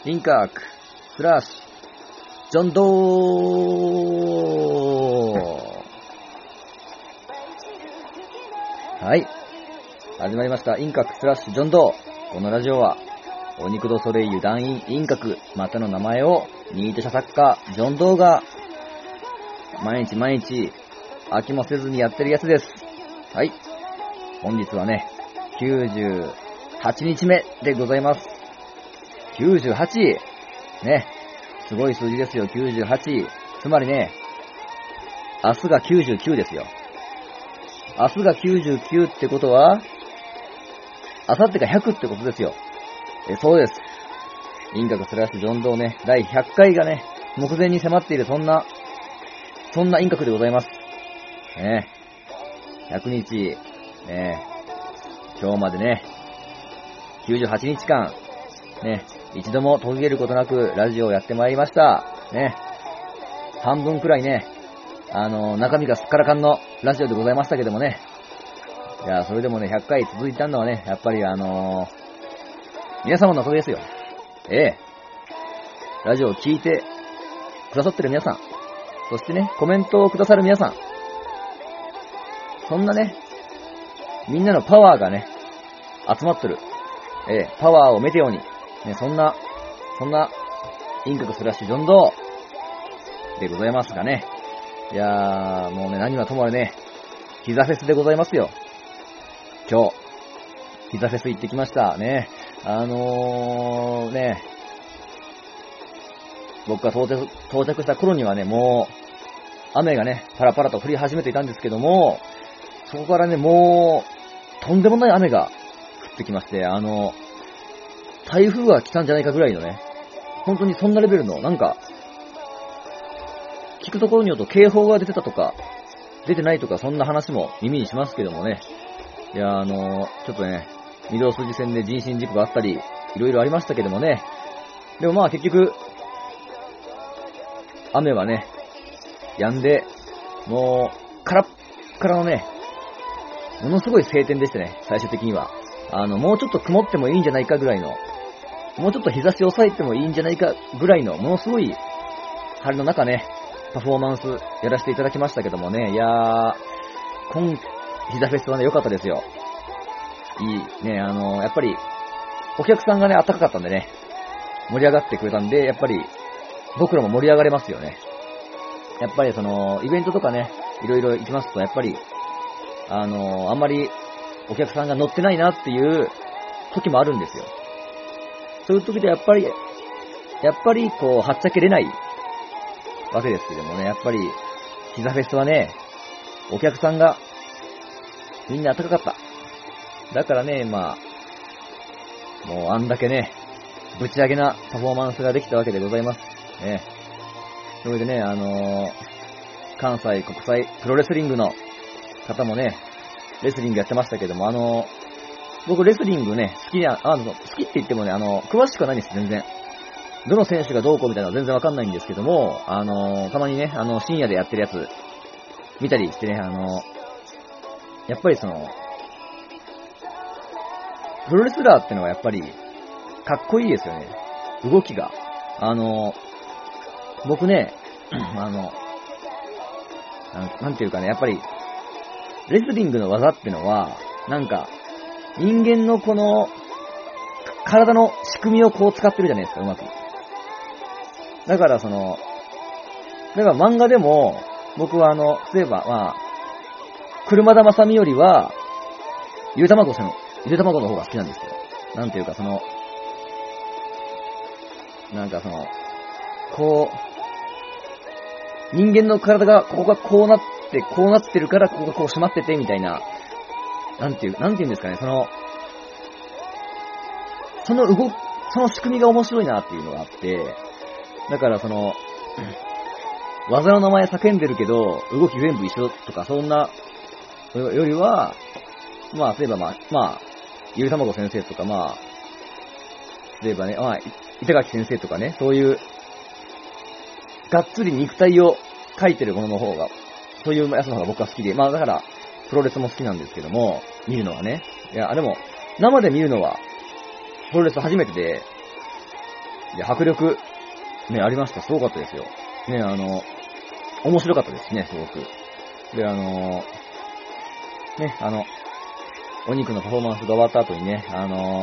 インカーク、スラッシュ、ジョンドー。はい。始まりました。インカクスラッシュジョンドー。このラジオは、お肉ドソレイユ団員インカク、またの名前を、ニート社作家、ジョンドーが、毎日飽きもせずにやってるやつです。はい。本日はね、98日目でございます。98! ね。すごい数字ですよ、98。つまりね、明日が99ですよ。明日が99ってことは、明後日が100ってことですよ。そうです。インカクスラッシュジョンドーね、第100回がね、目前に迫っている、そんなインカクでございます。ね。100日、ね。今日までね、98日間、ね、一度も途切れることなくラジオをやってまいりました。ね。半分くらいね、中身がすっからかんのラジオでございましたけどもね。いや、それでもね、100回続いたのはね、やっぱり皆様のおかげですよ。ラジオを聞いてくださってる皆さん、そしてね、コメントをくださる皆さん、そんなね、みんなのパワーがね、集まってる。パワーをメテオに、ね、そんな、インカクスラッシュジョンドーでございますがね。いやー、もうね、何はともあれね、膝フェスでございますよ。今日、膝フェス行ってきましたね。ね、僕が到着した頃にはね、もう、雨がね、パラパラと降り始めていたんですけども、そこからね、もう、とんでもない雨が降ってきまして、台風が来たんじゃないかぐらいのね、本当にそんなレベルの、なんか、聞くところによると警報が出てたとか、出てないとか、そんな話も耳にしますけどもね。いや、ちょっとね、御堂筋線で人身事故があったり、いろいろありましたけどもね。でもまあ結局、雨はね、止んで、もう、カラッカラのね、ものすごい晴天でしてね、最終的には。もうちょっと曇ってもいいんじゃないかぐらいの、もうちょっと日差しを抑えてもいいんじゃないかぐらいの、ものすごい晴れの中ね、パフォーマンスやらせていただきましたけどもね、いやー、膝フェスはね、良かったですよ。いい、ね、やっぱり、お客さんがね、暖かかったんでね、盛り上がってくれたんで、やっぱり、僕らも盛り上がれますよね。やっぱりイベントとかね、いろいろ行きますと、やっぱり、あんまり、お客さんが乗ってないなっていう時もあるんですよ。そういう時でやっぱり、こう、はっちゃけれないわけですけどもね、やっぱり、膝フェスはね、お客さんが、みんな暖かかった。だからね、まあ、もうあんだけね、ぶち上げなパフォーマンスができたわけでございます。ね。それでね、関西国際プロレスリングの方もね、レスリングやってましたけども、僕レスリングね、好きって言ってもね、詳しくはないんです、全然。どの選手がどうこうみたいなのは全然わかんないんですけども、たまにね、深夜でやってるやつ、見たりしてね、やっぱりプロレスラーってのはやっぱり、かっこいいですよね。動きが。僕ね、なんていうかね、やっぱり、レスリングの技ってのは、なんか、人間のこの、体の仕組みをこう使ってるじゃないですか、うまく。だから漫画でも、僕は例えば、まあ、車田正美よりは、ゆで卵の方が好きなんですよ。なんていうかこう、人間の体が、ここがこうなってるから、ここがこう締まってて、みたいな、なんていうんですかね、その仕組みが面白いなっていうのがあって、だから技の名前叫んでるけど、動き全部一緒とか、そんな、よりは、まあ、例えばまあ、ゆりたまご先生とか、まあ、例えばね、まあ、板垣先生とかね、そういう、がっつり肉体を描いてるものの方が、そういうやつの方が僕は好きで、まあだから、プロレスも好きなんですけども、見るのはね。いや、でも、生で見るのは、プロレス初めてで、 いや、迫力、ね、ありました。すごかったですよ。ね、面白かったですね、すごく。で、ね、お肉のパフォーマンスが終わった後にね、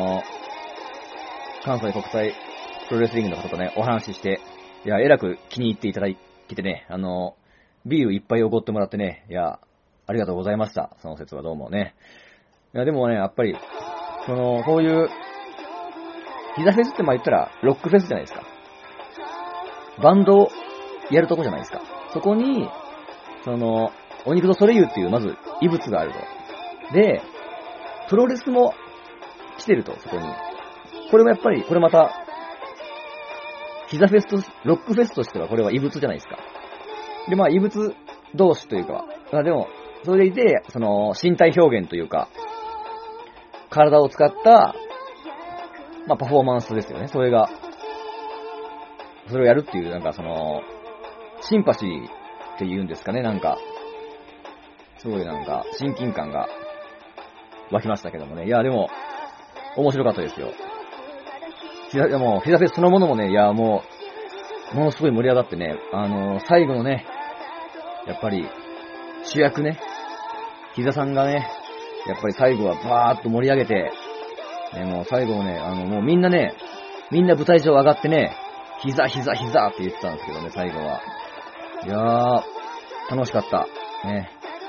関西国際プロレスリングの方とね、お話しして、いや、えらく気に入っていただいてね、ビールいっぱいおごってもらってね、いや、ありがとうございました。その説はどうもね。いや、でもね、やっぱり、こういう、膝フェスって言ったら、ロックフェスじゃないですか。バンドをやるとこじゃないですか。そこに、お肉とソレイユっていう、まず、異物があると。で、プロレスも来てると、そこに。これもやっぱり、これまた、膝フェスと、ロックフェスとしてはこれは異物じゃないですか。で、まあ異物同士というか、でも、それでいて、身体表現というか、体を使った、まあパフォーマンスですよね。それをやるっていう、シンパシーっていうんですかね、すごい親近感が湧きましたけどもね。いや、でも、面白かったですよ。フィザフェスそのものもね、いや、ものすごい盛り上がってね、最後のね、やっぱり、主役ね、ヒザさんがね、やっぱり最後はバーっと盛り上げて、ね、もう最後もね、もうみんな舞台上上がってね、ヒザって言ってたんですけどね、最後は。いやー、楽しかった。ね。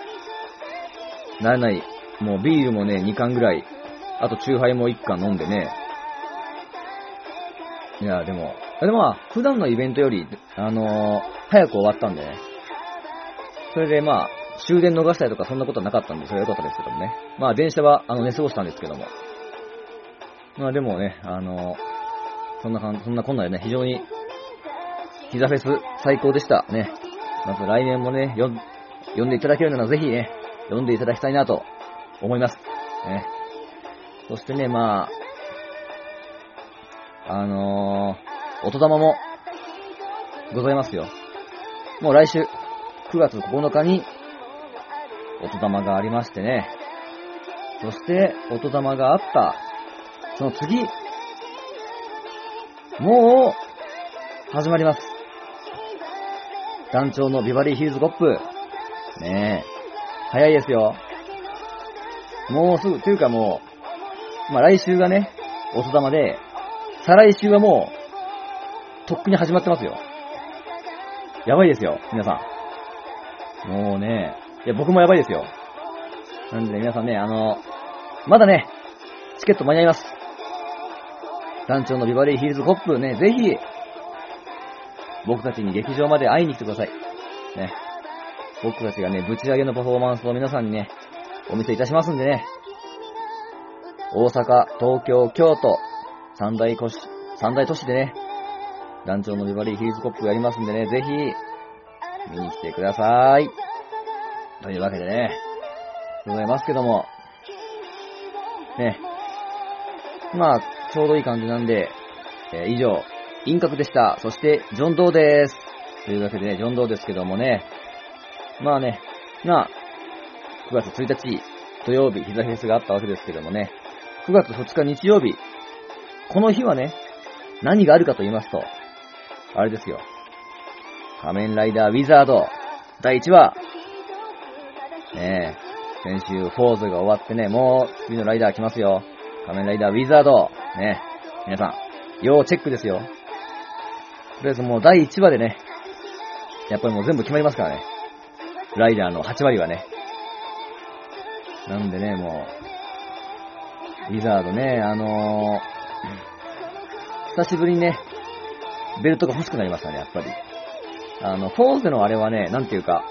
もうビールもね、2缶ぐらい、あとチューハイも1缶飲んでね、いや、でもまあ、普段のイベントより、早く終わったんでね。それでまあ、終電逃したりとかそんなことはなかったんで、それは良かったですけどもね。まあ、電車は、寝過ごしたんですけども。まあでもね、そんなこんなでね、非常に、ヒザフェス最高でしたね。まず来年もね、呼んでいただけるならぜひね、呼んでいただきたいなと思います。ね。そしてね、まあ、音玉もございますよ。もう来週、9月9日に、音玉がありましてね。そして、音玉があった、その次、もう、始まります。団長のビバリーヒルズコップ。ねえ、早いですよ。もうすぐ、というかもう、まあ来週がね、音玉で、再来週はもう、とっくに始まってますよ。やばいですよ、皆さん。もうね、いや、僕もやばいですよ。なんでね、皆さんね、まだね、チケット間に合います。団長のビバリーヒルズコップね、ぜひ、僕たちに劇場まで会いに来てください。ね。僕たちがね、ぶち上げのパフォーマンスを皆さんにね、お見せいたしますんでね。大阪、東京、京都、三大都市でね、団長のビバリーヒルズコップやりますんでね、ぜひ、見に来てください。というわけでね、ございますけども、ね、まあ、ちょうどいい感じなんで、以上、インカクでした。そして、ジョンドーです。というわけでね、ジョンドーですけどもね、まあね、9月1日土曜日、ヒザフェスがあったわけですけどもね、9月2日日曜日、この日はね、何があるかと言いますと、あれですよ。仮面ライダーウィザード第1話。ねえ、先週フォーズが終わってね、もう次のライダー来ますよ。仮面ライダーウィザード。ねえ、皆さん、要チェックですよ。とりあえずもう第1話でね、やっぱりもう全部決まりますからね。ライダーの8割はね。なんでね、もう、ウィザードね、久しぶりにね、ベルトが欲しくなりましたね、やっぱり。フォーゼのあれはね、なんていうか、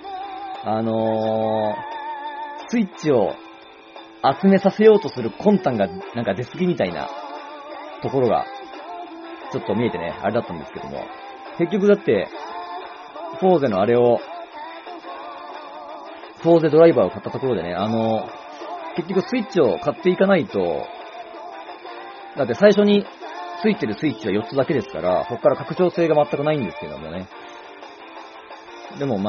スイッチを集めさせようとする魂胆がなんか出過ぎみたいなところが、ちょっと見えてね、あれだったんですけども。結局だって、フォーゼのあれを、フォーゼドライバーを買ったところでね、結局スイッチを買っていかないと、だって最初についてるスイッチは4つだけですから、そこから拡張性が全くないんですけどもね。でも、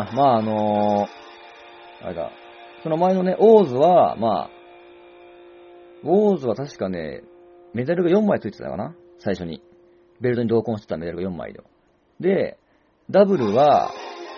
あれだ、その前のね、オーズは確かね、メダルが4枚ついてたかな最初に。 ベルトに同梱してたメダルが4枚で。で、ダブルは、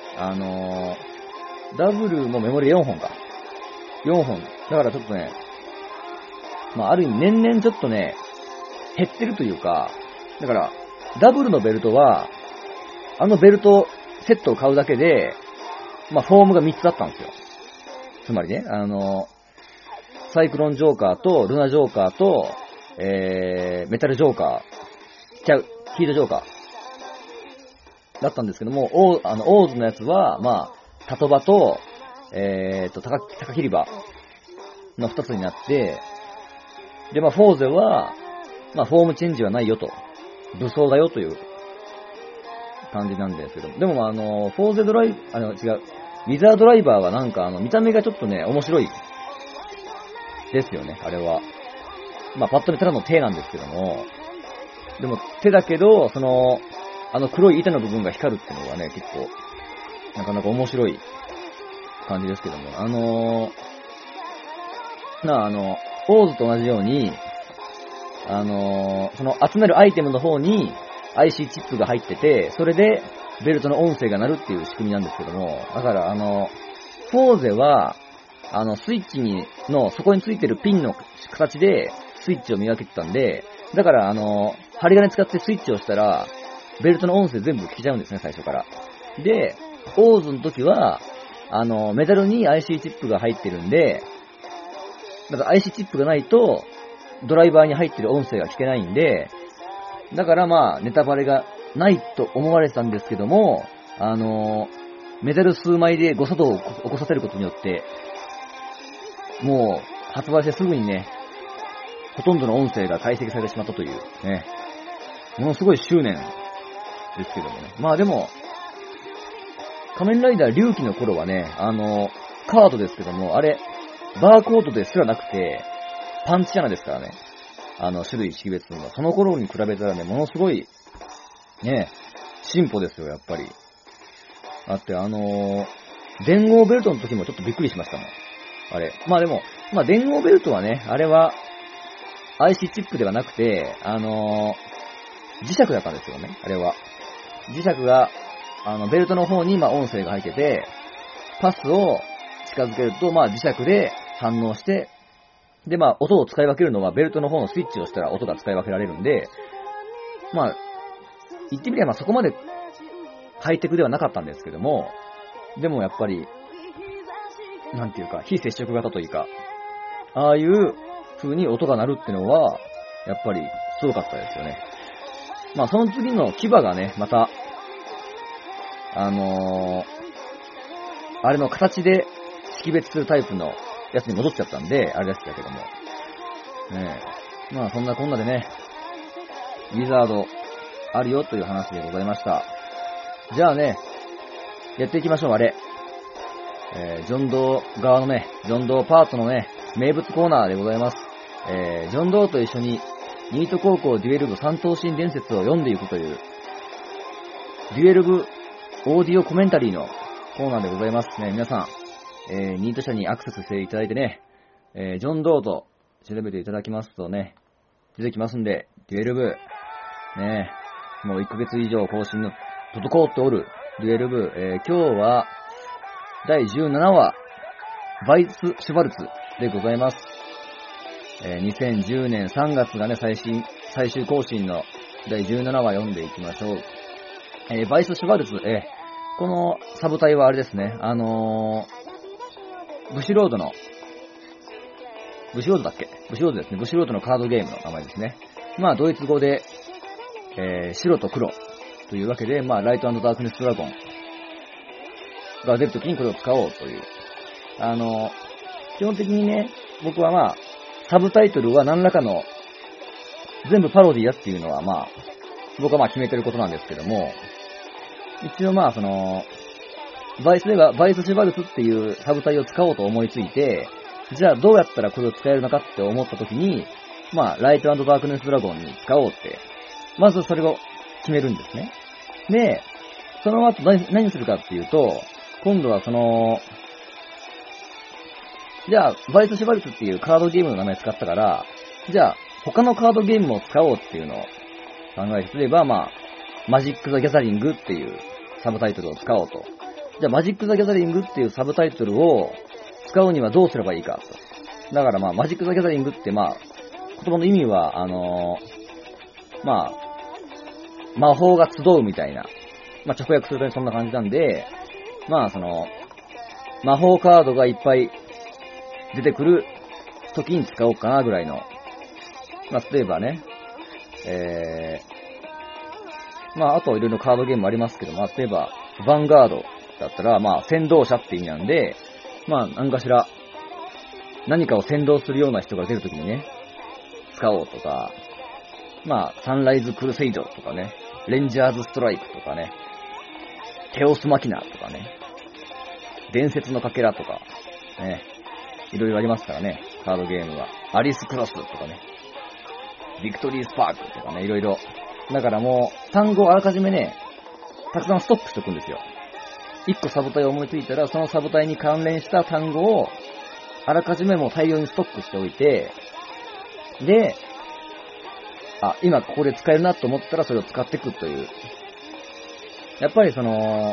ダブルもメモリ4本か。4本。だからちょっとね、まあ、ある意味年々ちょっとね、減ってるというか、だから、ダブルのベルトは、ベルトセットを買うだけで、まあ、フォームが3つあったんですよ。つまりね、サイクロンジョーカーと、ルナジョーカーと、メタルジョーカー、ヒートジョーカーだったんですけども、オーズのやつは、まあ、タトバと、高切り場の2つになって、で、まあ、フォーゼは、まあ、フォームチェンジはないよと、武装だよという感じなんですけど、でも、フォーゼドライ、違う、ウィザードライバーはなんか、見た目がちょっとね、面白いですよね、あれは。まあ、パッと見たらの手なんですけども、でも、手だけど、黒い板の部分が光るっていうのがね、結構、なかなか面白い感じですけども、オーズと同じように、その集めるアイテムの方に IC チップが入ってて、それでベルトの音声が鳴るっていう仕組みなんですけども、だからフォーゼは、スイッチの底についてるピンの形でスイッチを磨けてたんで、だから針金使ってスイッチをしたら、ベルトの音声全部聞けちゃうんですね、最初から。で、オーズの時は、メダルに IC チップが入ってるんで、だから IC チップがないと、ドライバーに入ってる音声が聞けないんで、だからまあ、ネタバレがないと思われてたんですけども、メダル数枚で誤作動を起こさせることによって、もう、発売してすぐにね、ほとんどの音声が解析されてしまったという、ね、ものすごい執念ですけどもね。まあでも、仮面ライダー龍騎の頃はね、カードですけども、あれ、バーコードですらなくて、パンチ穴ですからね。種類識別するのは。その頃に比べたらね、ものすごい、ね、進歩ですよ、やっぱり。だって、電王ベルトの時もちょっとびっくりしましたもん。あれ。まあでも、まあ電王ベルトはね、あれは、IC チップではなくて、磁石だったんですよね、あれは。磁石が、ベルトの方に、まあ音声が入ってて、パスを近づけると、まあ磁石で反応して、で、まあ、音を使い分けるのは、ベルトの方のスイッチをしたら音が使い分けられるんで、まあ、言ってみればそこまでハイテクではなかったんですけども、でもやっぱり、なんていうか、非接触型というか、ああいう風に音が鳴るってのは、やっぱりすごかったですよね。まあ、その次の牙がね、また、あれの形で識別するタイプのやつに戻っちゃったんで、あれでしたけども。ねえ。まあそんなこんなでね、ウィザードあるよという話でございました。じゃあね、やっていきましょう、あれ。ジョンドー側のね、ジョンドーパートのね、名物コーナーでございます。ジョンドーと一緒に、ニート高校デュエル部三等身伝説を読んでいくという、デュエル部オーディオコメンタリーのコーナーでございますね。皆さん、ニート社にアクセスしていただいてね、ジョンドーと調べていただきますとね、出てきますんで、デュエル部、ね、もう1ヶ月以上更新の滞っておるデュエル部、今日は第17話、バイス・シュバルツでございます。2010年3月がね、最終更新の第17話読んでいきましょう。バイス・シュバルツ、このサブタイはあれですね、ブシロードですね。ブシロードのカードゲームの名前ですね。まあ、ドイツ語で、白と黒というわけで、まあ、ライト&ダークネスドラゴンが出るときにこれを使おうという。基本的にね、僕はまあ、サブタイトルは何らかの、全部パロディだっていうのはまあ、僕はまあ決めてることなんですけども、一応まあ、バイスシュバルツっていうサブタイを使おうと思いついて、じゃあどうやったらこれを使えるのかって思ったときに、まあ、ライト&ダークネスドラゴンに使おうって、まずそれを決めるんですね。で、その後何するかっていうと、今度はじゃあ、バイスシュバルツっていうカードゲームの名前使ったから、じゃあ、他のカードゲームも使おうっていうのを考えてすれば、まあ、マジック・ザ・ギャザリングっていうサブタイトルを使おうと。じゃあ、マジック・ザ・ギャザリングっていうサブタイトルを使うにはどうすればいいかと。だからまあ、マジック・ザ・ギャザリングってまあ、言葉の意味は、まあ、魔法が集うみたいな。まあ、直訳するとそんな感じなんで、まあ、魔法カードがいっぱい出てくる時に使おうかなぐらいの。まあ、例えばね、まあ、あといろいろカードゲームありますけど、まあ、例えば、ヴァンガードだったら、まあ、先導者って意味なんで、まあ、何かしら、何かを先導するような人が出るときにね、使おうとか、まあ、サンライズクルセイドとかね、レンジャーズストライクとかね、テオスマキナとかね、伝説のかけらとか、ね、いろいろありますからね、カードゲームは。アリスクロスとかね、ビクトリースパークとかね、いろいろ。だからもう、単語をあらかじめね、たくさんストックしておくんですよ。一個サブタイを思いついたら、そのサブタイに関連した単語を、あらかじめもう大量にストックしておいて、で、今ここで使えるなと思ったらそれを使っていくという。やっぱり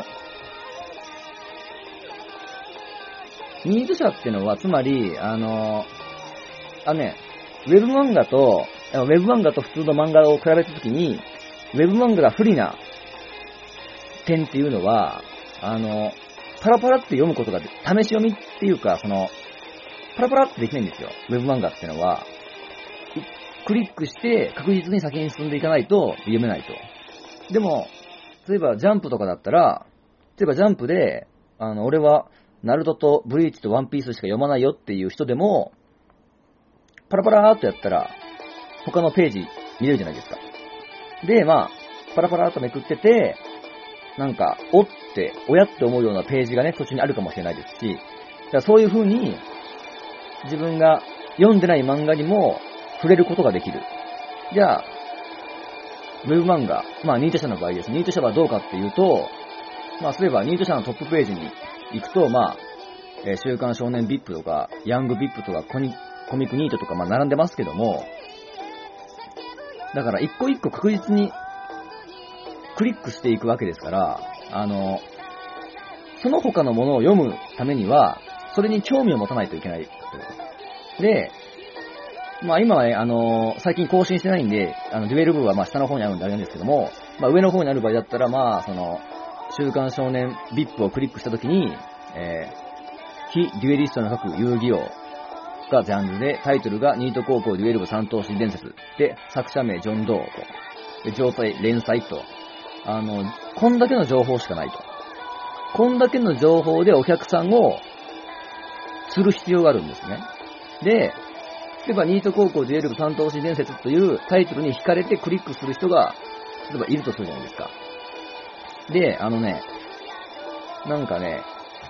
ニーズ社っていうのは、つまり、ウェブ漫画と普通の漫画を比べたときに、ウェブ漫画が不利な点っていうのは、パラパラって読むことが、試し読みっていうか、パラパラってできないんですよ。ウェブ漫画っていうのは。クリックして確実に先に進んでいかないと読めないと。でも、例えばジャンプとかだったら、例えばジャンプで、俺は、ナルトとブリーチとワンピースしか読まないよっていう人でも、パラパラーっとやったら、他のページ見れるじゃないですか。で、まあ、パラパラーっとめくってて、なんか、親って思うようなページがね、途中にあるかもしれないですし、だからそういう風に、自分が読んでない漫画にも触れることができる。じゃあ、ウェブ漫画、まあ、ニート社の場合です。ニート社はどうかっていうと、まあ、そういえばニート社のトップページに行くと、まあ、週刊少年ビップとか、ヤングビップとか、コミックニートとか、まあ、並んでますけども、だから一個一個確実にクリックしていくわけですから、その他のものを読むためには、それに興味を持たないといけない。で、まあ今はね、最近更新してないんで、デュエル部はまあ下の方にあるんであれなんですけども、まあ上の方にある場合だったら、まあ週刊少年ビップをクリックしたときに、非デュエリストの各遊戯王がジャンルで、タイトルがニート高校デュエル部三等身伝説で、作者名ジョン・ドーと、で状態連載と、こんだけの情報しかないと。こんだけの情報でお客さんをする必要があるんですね。で、例えばニート高校デュエル部三等身伝説というタイトルに惹かれてクリックする人が、例えばいるとするじゃないですか。で、なんかね、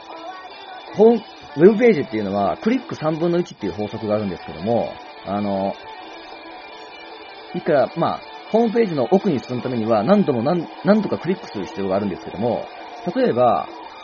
ウェブページっていうのは、クリック3分の1っていう法則があるんですけども、いくら、まあ、ホームページの奥に進むためには何度かクリックする必要があるんですけども、例えば、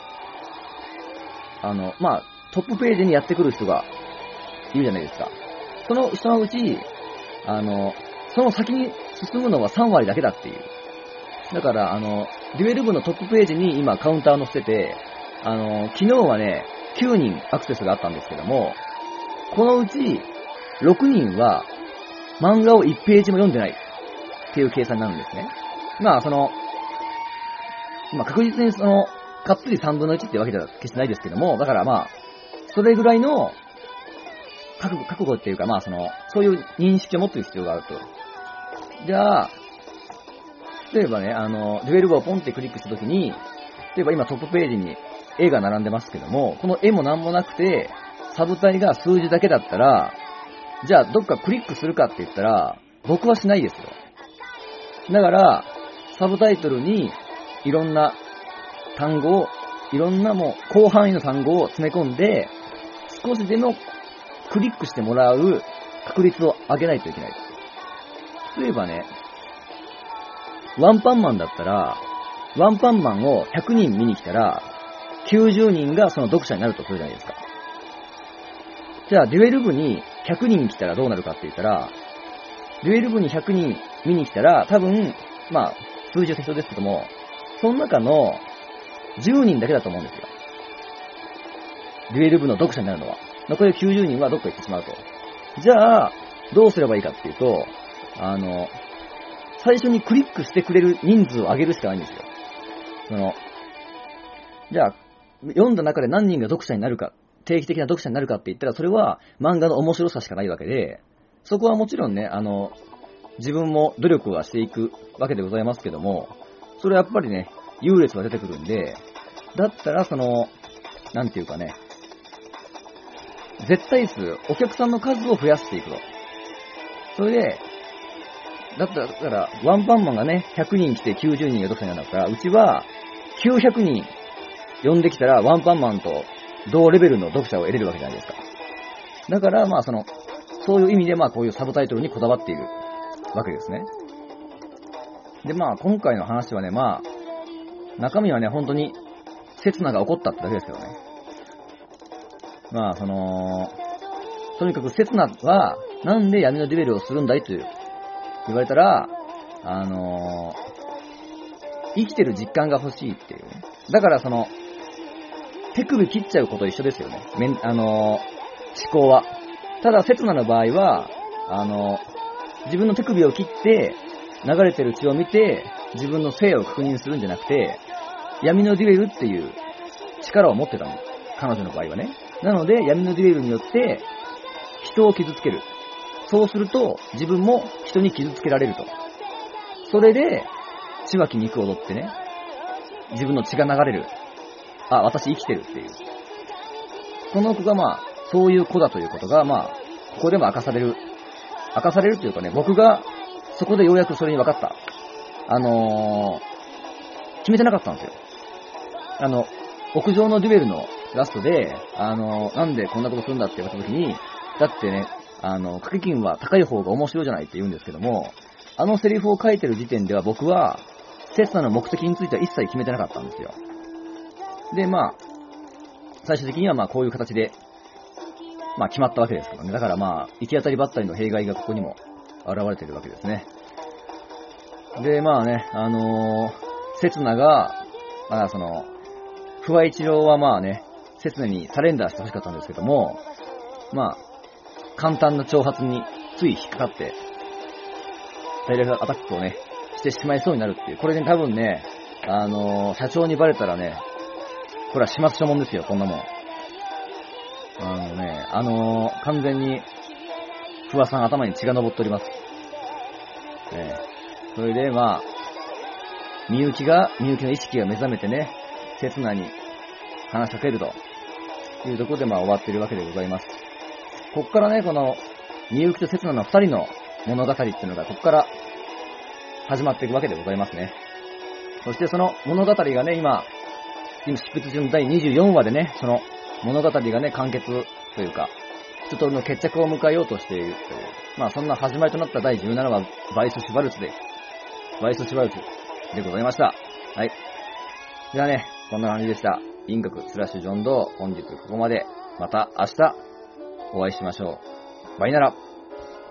まあ、トップページにやってくる人がいるじゃないですか。その人のうち、その先に進むのは3割だけだっていう。だから、デュエル部のトップページに今カウンター載せてて、昨日はね、9人アクセスがあったんですけども、このうち6人は漫画を1ページも読んでないっていう計算になるんですね。まあ、確実にかっつり3分の1ってわけじゃ決してないですけども、だからまあ、それぐらいの覚悟っていうか、まあそういう認識を持っている必要があると。じゃあ、例えばね、デュエル部をポンってクリックしたときに、例えば今トップページに絵が並んでますけども、この絵もなんもなくて、サブタイが数字だけだったら、じゃあどっかクリックするかって言ったら、僕はしないですよ。だから、サブタイトルにいろんな単語を、いろんなもう広範囲の単語を詰め込んで、少しでもクリックしてもらう確率を上げないといけない。例えばね、ワンパンマンだったら、ワンパンマンを100人見に来たら、90人がその読者になるとするじゃないですか。じゃあ、デュエル部に100人来たらどうなるかって言ったら、 デュエル部に100人見に来たら、多分、まあ、数字は適当ですけども、その中の10人だけだと思うんですよ。デュエル部の読者になるのは。残り90人はどっか行ってしまうと。じゃあ、どうすればいいかっていうと、最初にクリックしてくれる人数を上げるしかないんですよ。じゃあ、読んだ中で何人が読者になるか、定期的な読者になるかって言ったら、それは漫画の面白さしかないわけで、そこはもちろんね、自分も努力はしていくわけでございますけども、それはやっぱりね、優劣が出てくるんで、だったらなんていうかね、絶対数、お客さんの数を増やしていくと。それで、だったら、ワンパンマンがね、100人来て90人が読者になるから、うちは900人呼んできたら、ワンパンマンと同レベルの読者を得れるわけじゃないですか。だから、まあそういう意味で、まあこういうサブタイトルにこだわっているわけですね。で、まあ今回の話はね、まあ、中身はね、本当に、刹那が起こったってだけですけどね。まあ、とにかく刹那は、なんで闇のデュエルをするんだいと言われたら、生きてる実感が欲しいっていうね。だから手首切っちゃうこと一緒ですよね。思考は。ただ、刹那の場合は、自分の手首を切って、流れてる血を見て、自分の生を確認するんじゃなくて、闇のデュエルっていう力を持ってたんです。彼女の場合はね。なので、闇のデュエルによって、人を傷つける。そうすると、自分も人に傷つけられると。それで、血湧き肉を踊ってね、自分の血が流れる。あ、私生きてるっていう。この子がまあ、そういう子だということが、まあ、ここでも明かされるというかね、僕が、そこでようやくそれに分かった。決めてなかったんですよ。屋上のデュエルのラストで、なんでこんなことするんだって言われた時に、だってね、掛け金は高い方が面白いじゃないって言うんですけども、セリフを書いてる時点では僕は、刹那の目的については一切決めてなかったんですよ。で、まあ、最終的にはまあこういう形で、まあ決まったわけですけどね。だからまあ、行き当たりばったりの弊害がここにも現れてるわけですね。で、まあね、刹那が、不破一郎はまあね、刹那にサレンダーしてほしかったんですけども、まあ、簡単な挑発につい引っかかって、ダイレクトアタックをね、してしまいそうになるっていう。これね、多分ね、社長にバレたらね、これは始末書もんですよ、こんなもん。完全に、不破さん頭に血が昇っております。それで、まあ、みゆきの意識が目覚めてね、刹那に話しかけるというところでまあ終わっているわけでございます。こっからね、この、みゆきと刹那の二人の物語っていうのがこっから始まっていくわけでございますね。そしてその物語がね、今執筆中の第24話でね、その物語がね、完結というか、一通りの決着を迎えようとしているという、まあそんな始まりとなった第17話、バイス・シュバルツでございました。はい。ではね、こんな感じでした。銀閣スラッシュジョンドー、本日ここまで。また明日お会いしましょう。バイナラ。